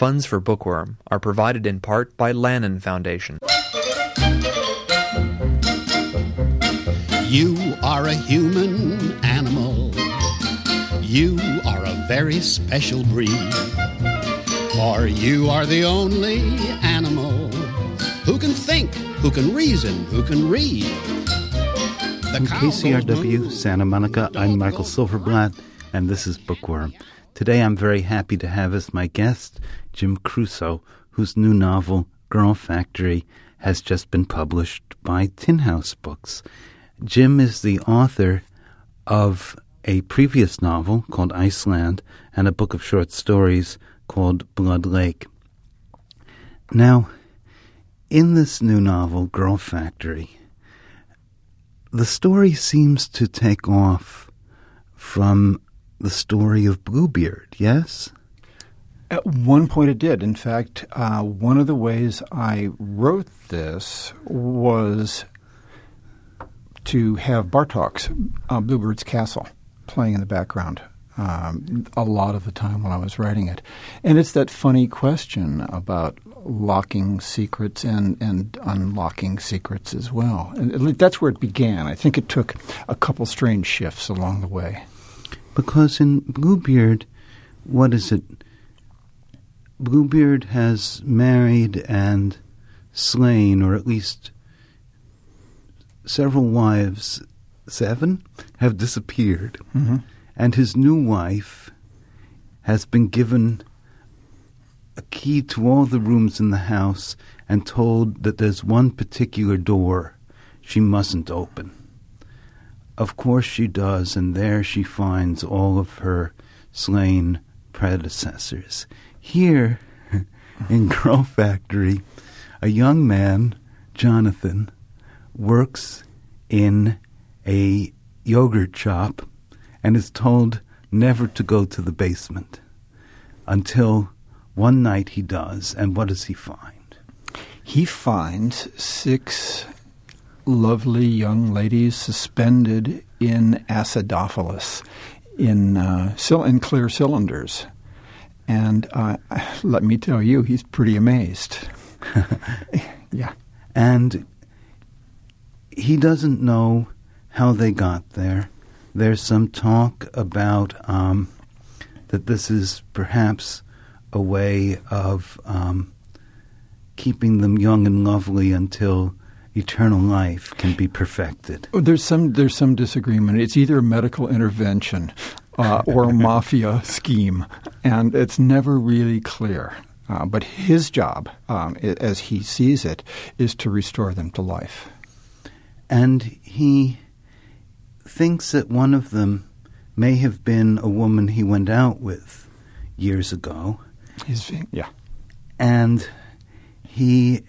Funds for Bookworm are provided in part by Lannan Foundation. You are a human animal. You are a very special breed. For you are the only animal who can think, who can reason, who can read. From KCRW, Santa Monica, I'm Michael Silverblatt, and this is Bookworm. Today I'm very happy to have as my guest Jim Crusoe, whose new novel, Girl Factory, has just been published by Tin House Books. Jim is the author of a previous novel called Iceland and a book of short stories called Blood Lake. Now, in this new novel, Girl Factory, the story seems to take off from the story of Bluebeard, yes? At one point it did. In fact, one of the ways I wrote this was to have Bartok's Bluebeard's Castle playing in the background a lot of the time while I was writing it. And it's that funny question about locking secrets and unlocking secrets as well. And that's where it began. I think it took a couple strange shifts along the way. Because in Bluebeard, what is it? Bluebeard has married and slain, or at least several wives, 7, have disappeared. Mm-hmm. And his new wife has been given a key to all the rooms in the house and told that there's one particular door she mustn't open. Of course she does, and there she finds all of her slain predecessors. Here, in Girl Factory, a young man, Jonathan, works in a yogurt shop and is told never to go to the basement until one night he does. And what does he find? He finds 6 lovely young ladies suspended in acidophilus in clear cylinders. And let me tell you, he's pretty amazed. Yeah. And he doesn't know how they got there. There's some talk about that this is perhaps a way of keeping them young and lovely until eternal life can be perfected. There's some disagreement. It's either a medical intervention or a mafia scheme, and it's never really clear. But his job, as he sees it, is to restore them to life. And he thinks that one of them may have been a woman he went out with years ago. Yeah. And he,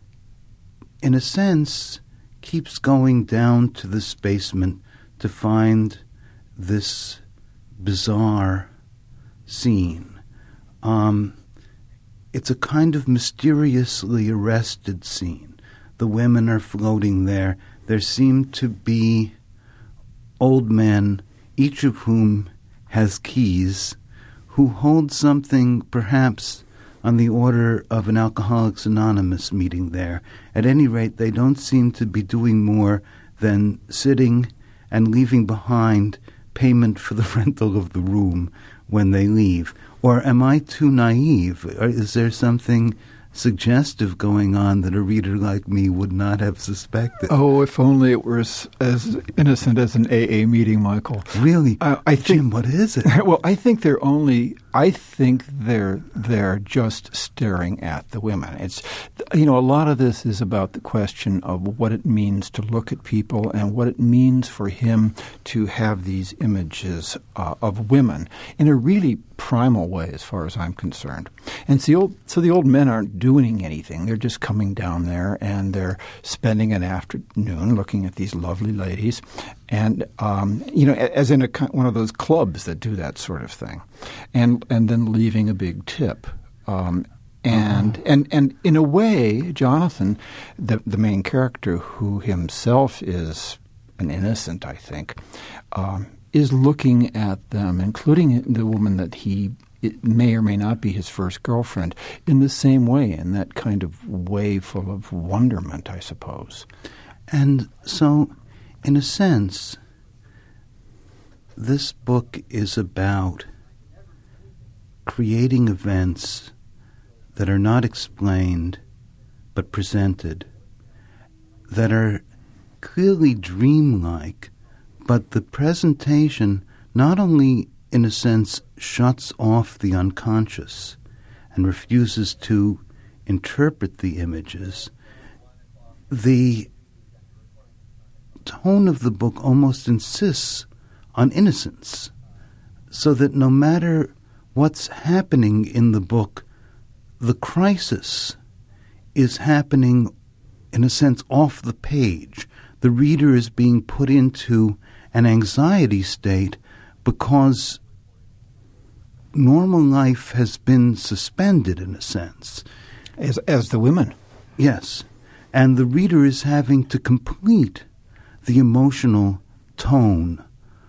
in a sense, keeps going down to this basement to find this bizarre scene. It's a kind of mysteriously arrested scene. The women are floating there. There seem to be old men, each of whom has keys, who hold something perhaps on the order of an Alcoholics Anonymous meeting there. At any rate, they don't seem to be doing more than sitting and leaving behind payment for the rental of the room when they leave. Or am I too naive? Or is there something suggestive going on that a reader like me would not have suspected? Oh, if only it were as innocent as an AA meeting, Michael. Really? Jim, what is it? Well, I think they're just staring at the women. It's, a lot of this is about the question of what it means to look at people and what it means for him to have these images of women in a really primal way, as far as I'm concerned. And so the old men aren't doing anything. They're just coming down there and they're spending an afternoon looking at these lovely ladies, and as in one of those clubs that do that sort of thing, and then leaving a big tip. And in a way, Jonathan, the main character, who himself is an innocent, I think, is looking at them, including the woman that he it may or may not be his first girlfriend, in the same way, in that kind of way full of wonderment, I suppose. And so, in a sense, this book is about creating events that are not explained but presented, that are clearly dreamlike, but the presentation not only, in a sense, shuts off the unconscious and refuses to interpret the images, the tone of the book almost insists on innocence, so that no matter what's happening in the book, the crisis is happening, in a sense, off the page. The reader is being put into an anxiety state because normal life has been suspended, in a sense. As the women. Yes. And the reader is having to complete the emotional tone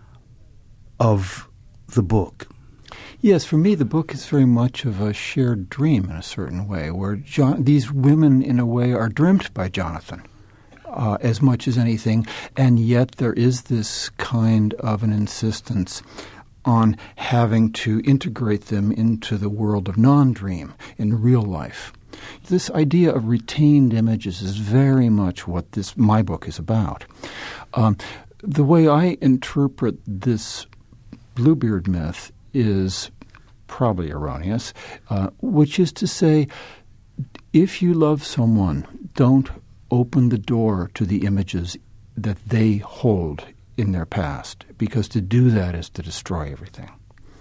of the book. Yes, for me, the book is very much of a shared dream in a certain way, where these women, in a way, are dreamt by Jonathan as much as anything, and yet there is this kind of an insistence on having to integrate them into the world of non-dream in real life. This idea of retained images is very much what my book is about. The way I interpret this Bluebeard myth is probably erroneous, which is to say, if you love someone, don't open the door to the images that they hold in their past, because to do that is to destroy everything.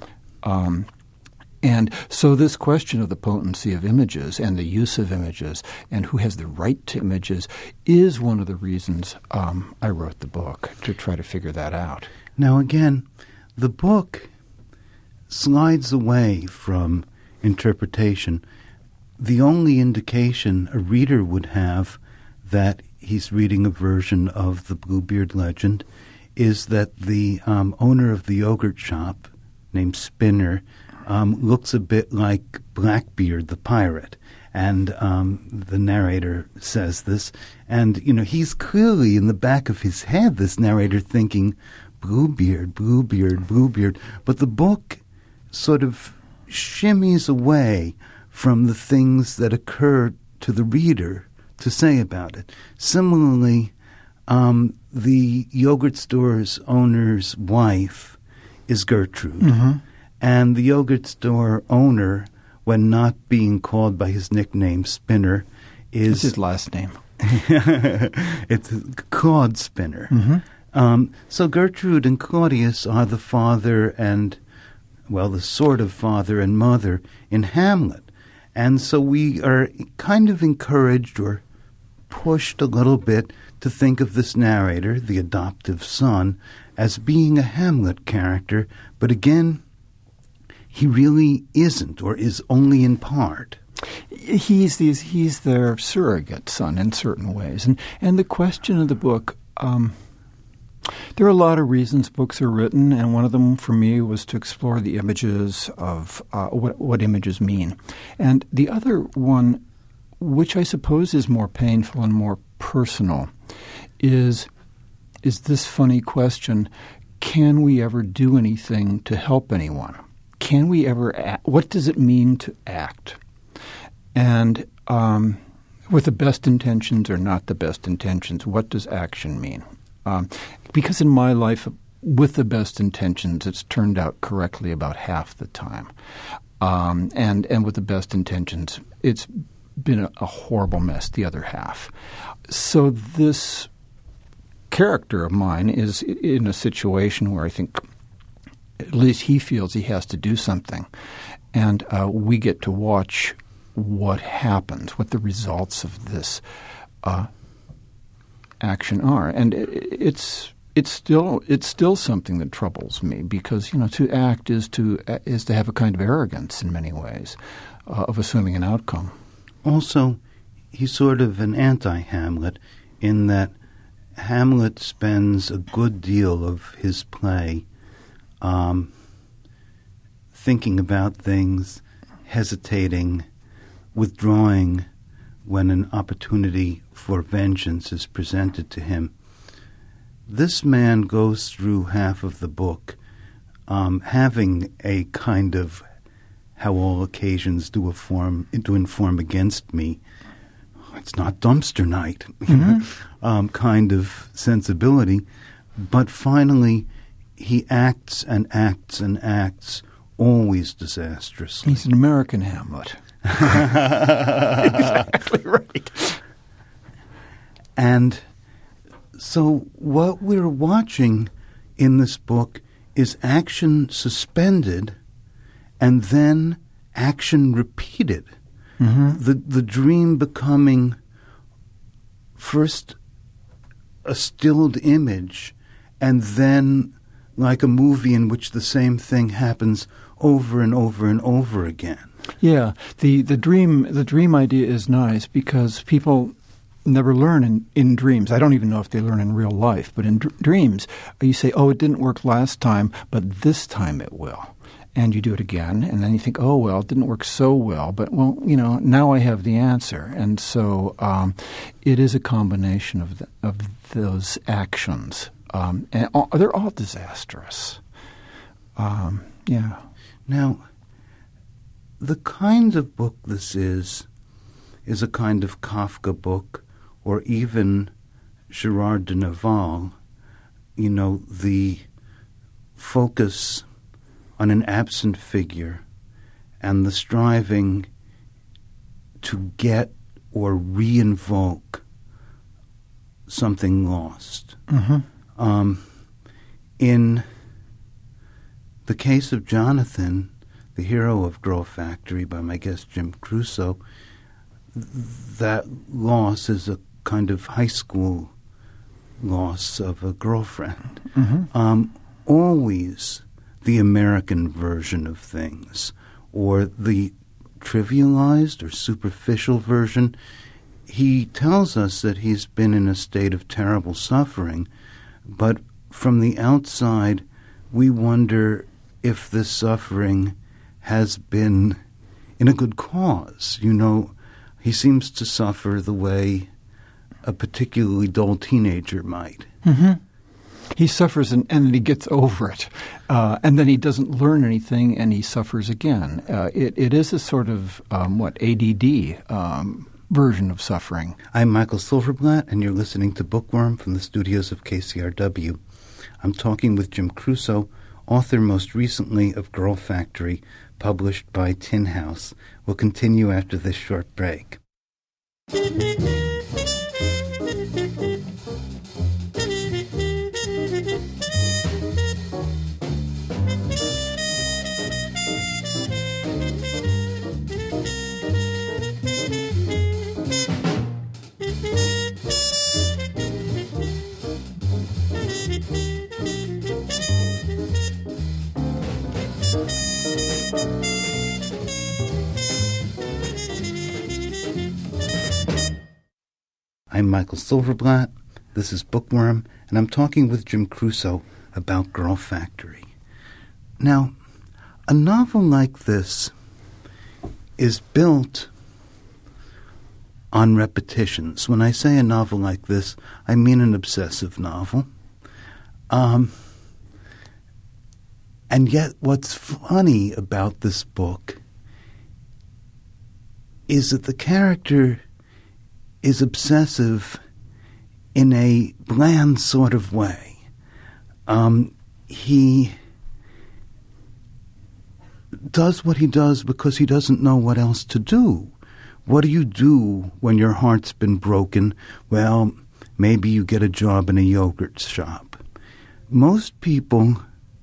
And so this question of the potency of images and the use of images and who has the right to images is one of the reasons I wrote the book, to try to figure that out. Now again, the book slides away from interpretation. The only indication a reader would have that he's reading a version of the Bluebeard legend is that the owner of the yogurt shop, named Spinner, looks a bit like Blackbeard the pirate. And the narrator says this. And, he's clearly in the back of his head, this narrator, thinking, Bluebeard, Bluebeard, Bluebeard. But the book sort of shimmies away from the things that occur to the reader to say about it. Similarly, the yogurt store's owner's wife is Gertrude. Mm-hmm. And the yogurt store owner, when not being called by his nickname Spinner, is... What's his last name? It's Claude Spinner. Mm-hmm. So Gertrude and Claudius are the father and, the sort of father and mother in Hamlet. And so we are kind of encouraged or pushed a little bit to think of this narrator, the adoptive son, as being a Hamlet character. But again, he really isn't, or is only in part. He's their surrogate son in certain ways. And the question of the book, there are a lot of reasons books are written, and one of them for me was to explore the images of what images mean. And the other one, which I suppose is more painful and more personal, is this funny question: can we ever do anything to help anyone? Can we ever act? What does it mean to act? And with the best intentions or not the best intentions, what does action mean? Because in my life, with the best intentions, it's turned out correctly about half the time. And with the best intentions, it's been a horrible mess the other half. So this character of mine is in a situation where I think at least he feels he has to do something. And we get to watch what happens, what the results of this action are. And it's still something that troubles me, because to act is to have a kind of arrogance in many ways of assuming an outcome. Also, he's sort of an anti-Hamlet in that Hamlet spends a good deal of his play thinking about things, hesitating, withdrawing when an opportunity for vengeance is presented to him. This man goes through half of the book having a kind of how all occasions do inform against me. It's not dumpster night, kind of sensibility. But finally, he acts and acts and acts, always disastrously. He's an American Hamlet. Exactly right. And so what we're watching in this book is action suspended and then action repeated. The dream becoming first a stilled image and then like a movie in which the same thing happens over and over and over again. Yeah, the dream idea is nice because people never learn in dreams. I don't even know if they learn in real life, but in dreams, you say, oh, it didn't work last time, but this time it will. And you do it again, and then you think, oh, well, it didn't work so well, but, well, now I have the answer. And so it is a combination of those actions. And they're all disastrous. Yeah. Now, the kind of book this is a kind of Kafka book, or even Gerard de Nerval, the focus on an absent figure and the striving to get or re-invoke something lost. In the case of Jonathan, the hero of Girl Factory, by my guest Jim Crusoe, that loss is a kind of high school loss of a girlfriend. Always the American version of things, or the trivialized or superficial version. He tells us that he's been in a state of terrible suffering, but from the outside, we wonder if this suffering has been in a good cause. He seems to suffer the way a particularly dull teenager might. He suffers and then he gets over it. And then he doesn't learn anything and he suffers again. It is a sort of, ADD version of suffering. I'm Michael Silverblatt, and you're listening to Bookworm from the studios of KCRW. I'm talking with Jim Crusoe, author most recently of Girl Factory, published by Tin House. We'll continue after this short break. I'm Michael Silverblatt, this is Bookworm, and I'm talking with Jim Crusoe about Girl Factory. Now, a novel like this is built on repetitions. When I say a novel like this, I mean an obsessive novel. And yet what's funny about this book is that the character is obsessive in a bland sort of way. He does what he does because he doesn't know what else to do. What do you do when your heart's been broken? Well, maybe you get a job in a yogurt shop. Most people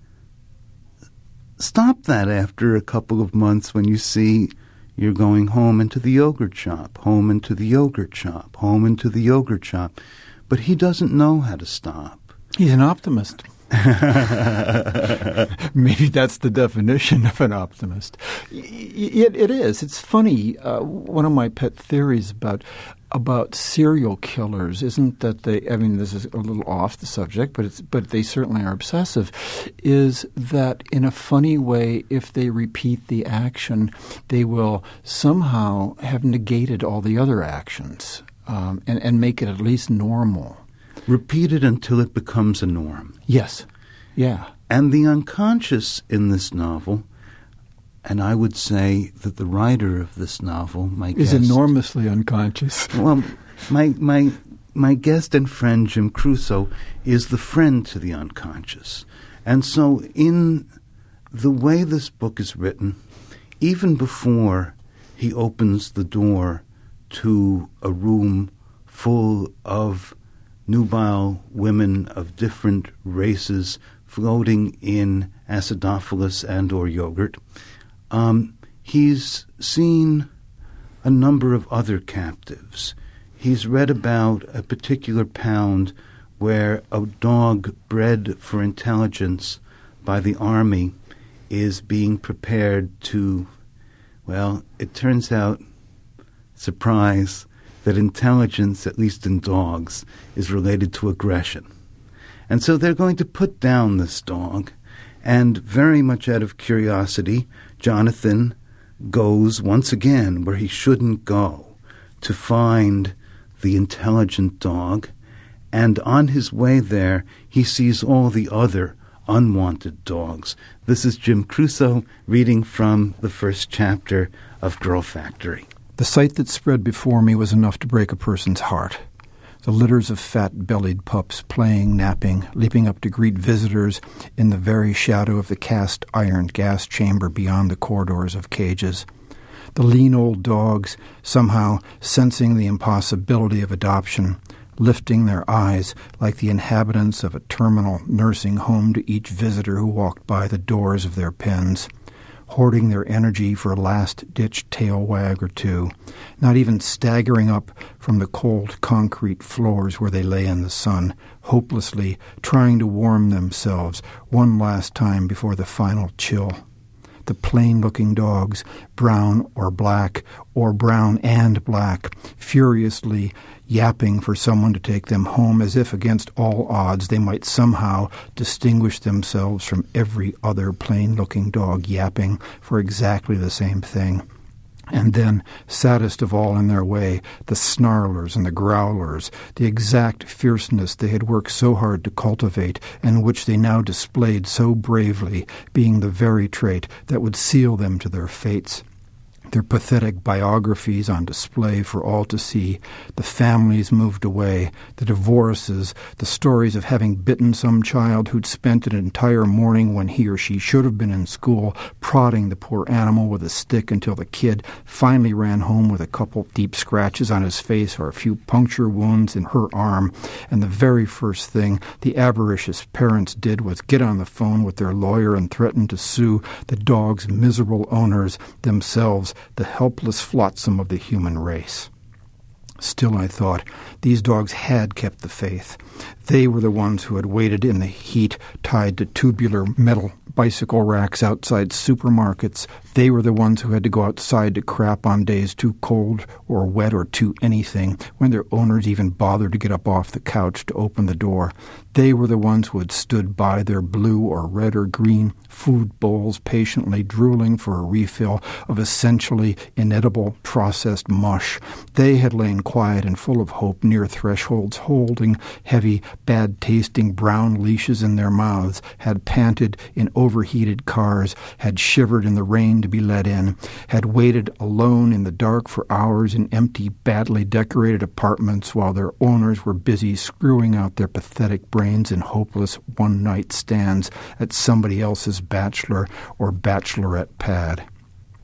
stop that after a couple of months when you see you're going home into the yogurt shop, home into the yogurt shop, home into the yogurt shop. But he doesn't know how to stop. He's an optimist. Maybe that's the definition of an optimist. It is. It's funny. One of my pet theories about serial killers isn't that they, I mean, this is a little off the subject, but they certainly are obsessive, is that in a funny way, if they repeat the action, they will somehow have negated all the other actions and make it at least normal. Repeat it until it becomes a norm. Yes. Yeah. And the unconscious in this novel, and I would say that the writer of this novel, my is guest, enormously unconscious. Well, my guest and friend Jim Crusoe is the friend to the unconscious. And so in the way this book is written, even before he opens the door to a room full of nubile women of different races floating in acidophilus and or yogurt, he's seen a number of other captives. He's read about a particular pound where a dog bred for intelligence by the army is being prepared to, well, it turns out, surprise, that intelligence, at least in dogs, is related to aggression. And so they're going to put down this dog, and very much out of curiosity, Jonathan goes once again where he shouldn't go to find the intelligent dog, and on his way there, he sees all the other unwanted dogs. This is Jim Crusoe reading from the first chapter of Girl Factory. The sight that spread before me was enough to break a person's heart. The litters of fat-bellied pups playing, napping, leaping up to greet visitors in the very shadow of the cast-iron gas chamber beyond the corridors of cages. The lean old dogs, somehow sensing the impossibility of adoption, lifting their eyes like the inhabitants of a terminal nursing home to each visitor who walked by the doors of their pens, hoarding their energy for a last-ditch tail wag or two, not even staggering up from the cold concrete floors where they lay in the sun, hopelessly trying to warm themselves one last time before the final chill. The plain-looking dogs, brown or brown and black, furiously yapping for someone to take them home as if against all odds they might somehow distinguish themselves from every other plain-looking dog yapping for exactly the same thing. And then, saddest of all in their way, the snarlers and the growlers, the exact fierceness they had worked so hard to cultivate and which they now displayed so bravely, being the very trait that would seal them to their fates. Their pathetic biographies on display for all to see, the families moved away, the divorces, the stories of having bitten some child who'd spent an entire morning when he or she should have been in school, prodding the poor animal with a stick until the kid finally ran home with a couple deep scratches on his face or a few puncture wounds in her arm, and the very first thing the avaricious parents did was get on the phone with their lawyer and threaten to sue the dog's miserable owners, themselves the helpless flotsam of the human race. Still, I thought, these dogs had kept the faith. They were the ones who had waited in the heat tied to tubular metal bicycle racks outside supermarkets. They were the ones who had to go outside to crap on days too cold or wet or too anything, when their owners even bothered to get up off the couch to open the door. They were the ones who had stood by their blue or red or green food bowls patiently drooling for a refill of essentially inedible processed mush. They had lain quiet and full of hope near thresholds, holding heavy, bad-tasting brown leashes in their mouths, had panted in overheated cars, had shivered in the rain to be let in, had waited alone in the dark for hours in empty, badly decorated apartments while their owners were busy screwing out their pathetic brains in hopeless one-night stands at somebody else's bachelor or bachelorette pad.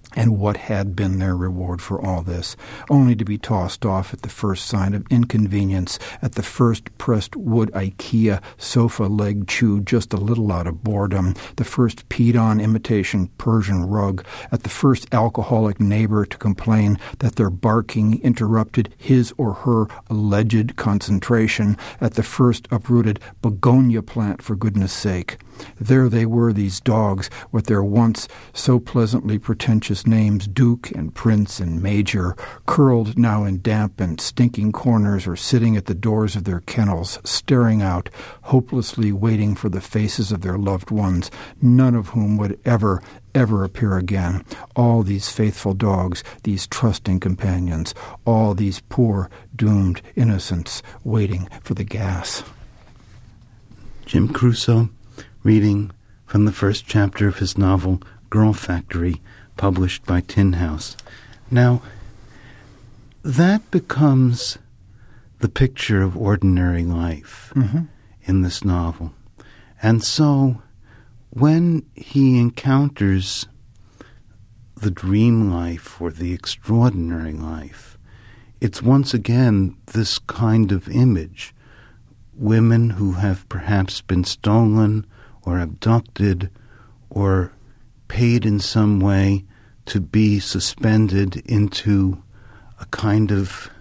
And what had been their reward for all this, only to be tossed off at the first sign of inconvenience, at the first pressed wood IKEA sofa leg chewed just a little out of boredom, the first peed-on imitation Persian rug, at the first alcoholic neighbor to complain that their barking interrupted his or her alleged concentration, at the first uprooted begonia plant, for goodness sake. There they were, these dogs, with their once so pleasantly pretentious names, Duke and Prince and Major, curled now in damp and stinking corners or sitting at the doors of their kennels, staring out, hopelessly waiting for the faces of their loved ones, none of whom would ever appear again. All these faithful dogs, these trusting companions, all these poor, doomed innocents waiting for the gas. Jim Crusoe, reading from the first chapter of his novel, Girl Factory, published by Tin House. Now, that becomes the picture of ordinary life in this novel. And so, when he encounters the dream life or the extraordinary life, it's once again this kind of image. Women who have perhaps been stolen or abducted or paid in some way to be suspended into a kind of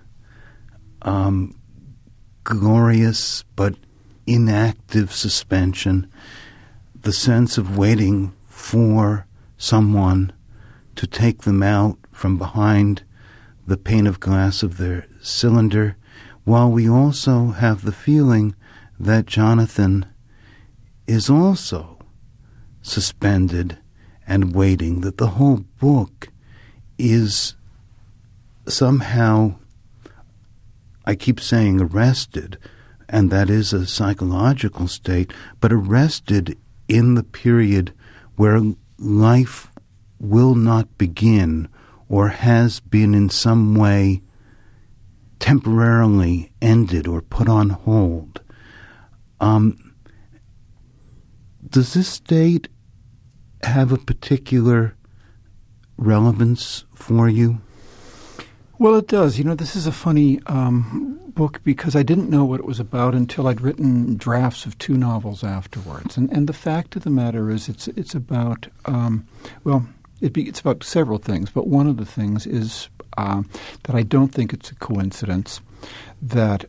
glorious but inactive suspension, the sense of waiting for someone to take them out from behind the pane of glass of their cylinder, while we also have the feeling that Jonathan is also suspended and waiting, that the whole book is somehow, I keep saying arrested, and that is a psychological state, but arrested in the period where life will not begin or has been in some way temporarily ended or put on hold. Does this state have a particular relevance for you? Well, it does. You know, this is a funny book because I didn't know what it was about until I'd written drafts of 2 novels afterwards. And the fact of the matter is it's about, it's about several things, but one of the things is that I don't think it's a coincidence that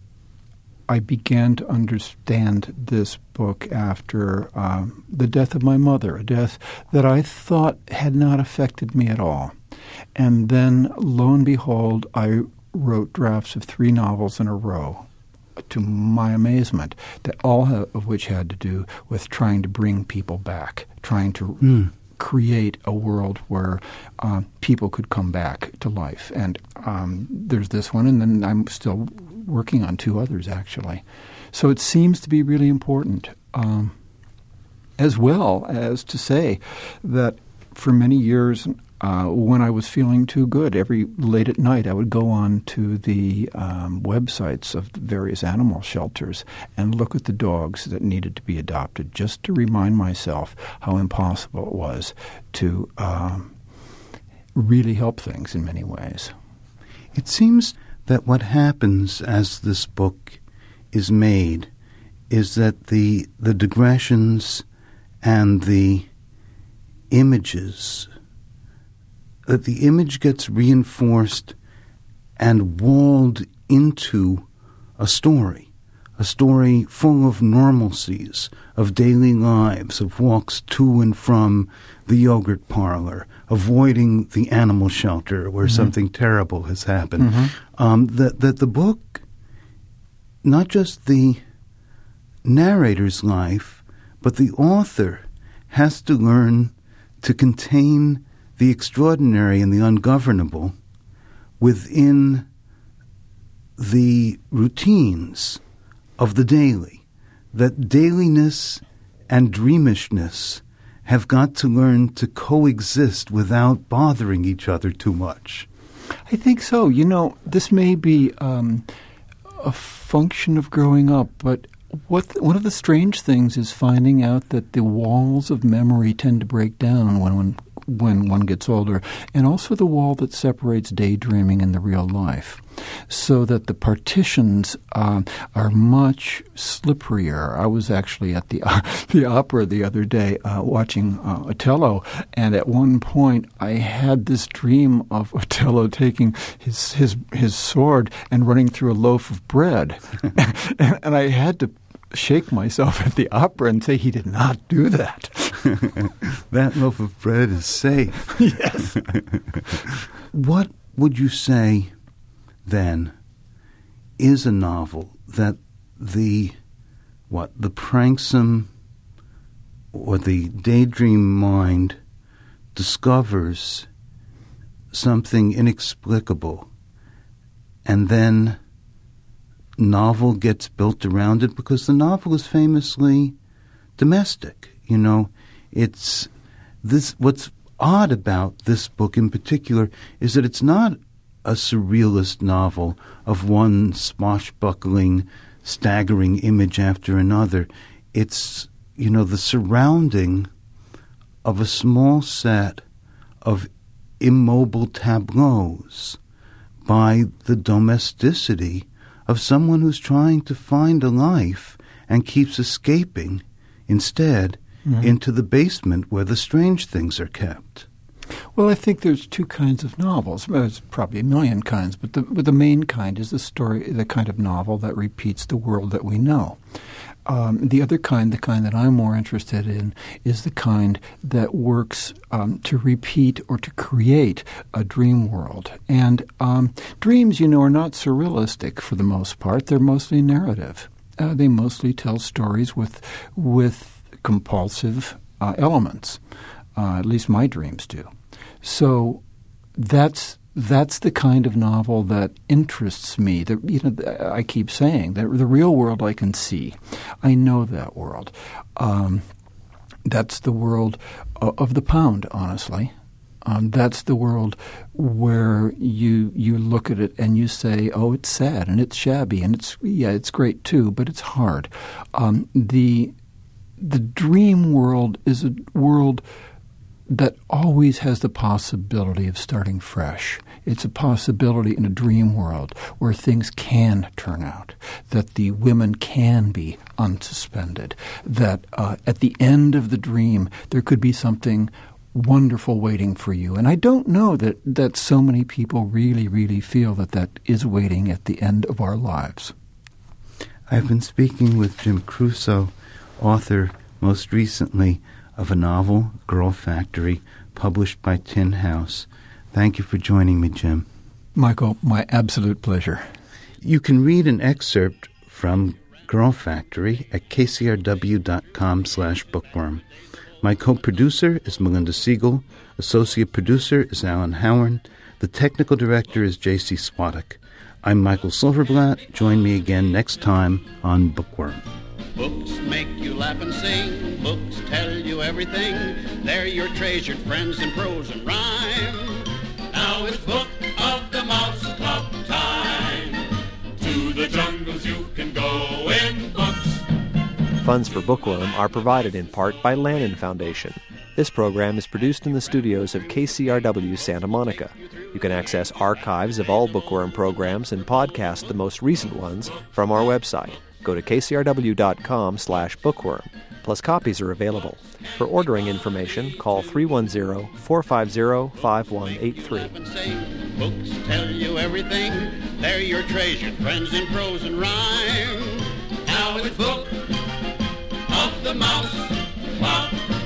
I began to understand this book after the death of my mother, a death that I thought had not affected me at all. And then, lo and behold, I wrote drafts of 3 novels in a row, to my amazement, that all of which had to do with trying to bring people back, trying to create a world where people could come back to life. And there's this one, and then I'm still working on 2 others, actually. So it seems to be really important, as well as to say that for many years, when I was feeling too good, every late at night I would go on to the websites of the various animal shelters and look at the dogs that needed to be adopted, just to remind myself how impossible it was to really help things in many ways. It seems that what happens as this book is made is that the digressions and the images, that the image gets reinforced and walled into a story full of normalcies, of daily lives, of walks to and from the yogurt parlor, avoiding the animal shelter where something terrible has happened. That the book, not just the narrator's life, but the author has to learn to contain the extraordinary and the ungovernable within the routines of the daily. That dailiness and dreamishness have got to learn to coexist without bothering each other too much. I think so. You know, this may be a function of growing up, but one of the strange things is finding out that the walls of memory tend to break down when when one gets older, and also the wall that separates daydreaming and the real life, so that the partitions are much slipperier. I was actually at the opera the other day watching Otello, and at one point I had this dream of Otello taking his sword and running through a loaf of bread, and I had to shake myself at the opera and say he did not do that. That loaf of bread is safe. Yes. What would you say, then, is a novel that the pranksome or the daydream mind discovers something inexplicable, and then novel gets built around it, because the novel is famously domestic. You know, it's this. What's odd about this book in particular is that it's not a surrealist novel of one swashbuckling, staggering image after another. It's, you know, the surrounding of a small set of immobile tableaus by the domesticity of someone who's trying to find a life and keeps escaping instead into the basement where the strange things are kept. Well, I think there's two kinds of novels. Well, there's probably a million kinds, but the main kind is the kind of novel that repeats the world that we know. The other kind, the kind that I'm more interested in, is the kind that works to repeat or to create a dream world. And dreams, you know, are not surrealistic for the most part. They're mostly narrative. They mostly tell stories with compulsive elements. At least my dreams do. So that's the kind of novel that interests me. I keep saying that the real world I can see. I know that world. That's the world of the Pound, honestly. That's the world where you look at it and you say, oh, it's sad and it's shabby and it's great too, but it's hard. The dream world is a world that always has the possibility of starting fresh. It's a possibility in a dream world where things can turn out, that the women can be unsuspended, that at the end of the dream there could be something wonderful waiting for you. And I don't know that so many people really, really feel that is waiting at the end of our lives. I've been speaking with Jim Crusoe, author most recently of a novel, Girl Factory, published by Tin House. Thank you for joining me, Jim. Michael, my absolute pleasure. You can read an excerpt from Girl Factory at kcrw.com/bookworm. My co-producer is Melinda Siegel. Associate producer is Alan Howard. The technical director is J.C. Swadek. I'm Michael Silverblatt. Join me again next time on Bookworm. Books make you laugh and sing. Books tell you everything. They're your treasured friends in prose and rhyme. Now it's Book of the Mouse Club time. To the jungles you can go in books. Funds for Bookworm are provided in part by Lannan Foundation. This program is produced in the studios of KCRW Santa Monica. You can access archives of all Bookworm programs and podcast the most recent ones from our website. Go to kcrw.com/bookworm. Plus, copies are available. For ordering information, call 310-450-5183. Books tell you everything. They're your treasured friends in prose and rhyme. Now it's Book of the Mouse Club.